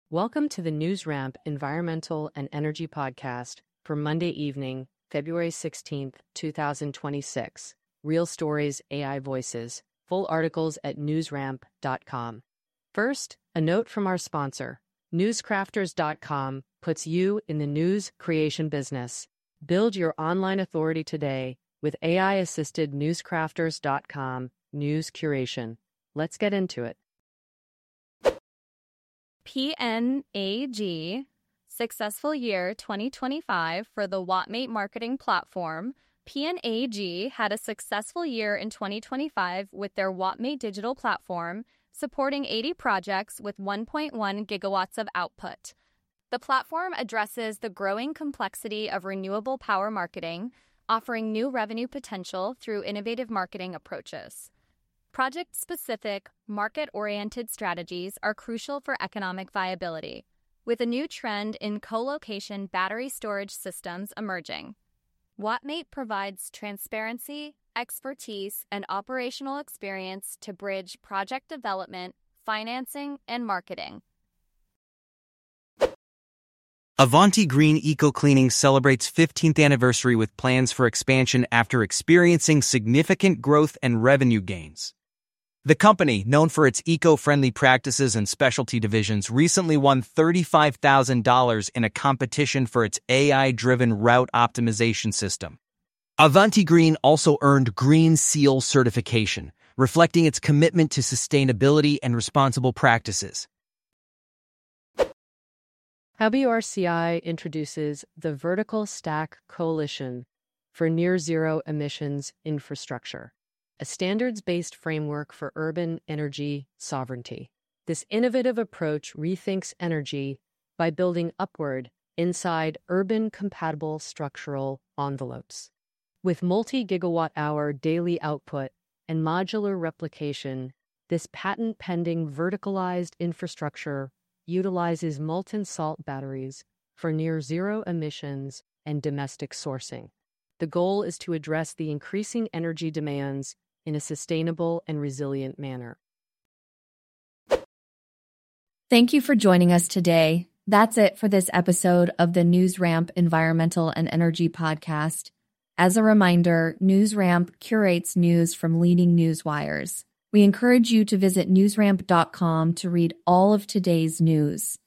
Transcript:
Welcome to the NewsRamp Environmental and Energy Podcast for Monday evening, February 16th, 2026. Real stories, AI voices. Full articles at newsramp.com. First, a note from our sponsor. Newscrafters.com puts you in the news creation business. Build your online authority today with AI-assisted newscrafters.com news curation. Let's get into it. PNAG, successful year 2025 for the Wattmate marketing platform. PNAG had a successful year in 2025 with their Wattmate digital platform, supporting 80 projects with 1.1 gigawatts of output. The platform addresses the growing complexity of renewable power marketing, offering new revenue potential through innovative marketing approaches. Project-specific, market-oriented strategies are crucial for economic viability, with a new trend in co-location battery storage systems emerging. Wattmate provides transparency, expertise, and operational experience to bridge project development, financing, and marketing. Avanti Green Eco Cleaning celebrates 15th anniversary with plans for expansion after experiencing significant growth and revenue gains. The company, known for its eco-friendly practices and specialty divisions, recently won $35,000 in a competition for its AI-driven route optimization system. Avanti Green also earned Green Seal certification, reflecting its commitment to sustainability and responsible practices. WRCI introduces the Vertical Stack Coalition for Near-Zero Emissions Infrastructure, a standards-based framework for urban energy sovereignty. This innovative approach rethinks energy by building upward inside urban-compatible structural envelopes. With multi-gigawatt-hour daily output and modular replication, this patent-pending verticalized infrastructure utilizes molten salt batteries for near-zero emissions and domestic sourcing. The goal is to address the increasing energy demands in a sustainable and resilient manner. Thank you for joining us today. That's it for this episode of the NewsRamp Environmental and Energy Podcast. As a reminder, NewsRamp curates news from leading news wires. We encourage you to visit newsramp.com to read all of today's news.